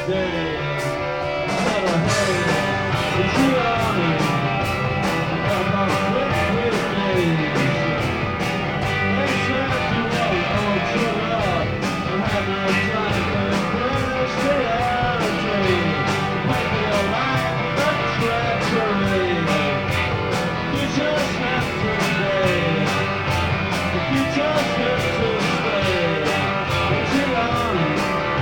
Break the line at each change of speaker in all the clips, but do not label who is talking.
day. Said, hey, it's you on me. About quick days. They said you were all too up. I had no time for Christianity. Maybe a life of treachery. You just have to stay. You just have to stay. But you on it.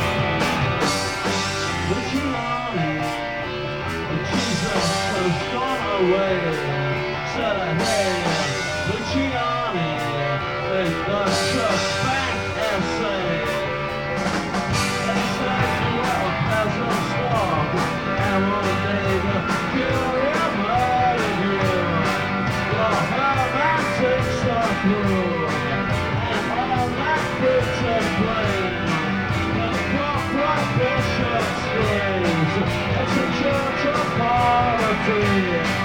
But you on it. But Jesus has gone away. Said I hey, but you on it. It's the suspect essay. They said you were a peasant stock. And one day the fury murdered you. Your hermetics are through. And all that bitter blame. The corporate bishop screams. It's a church of poverty.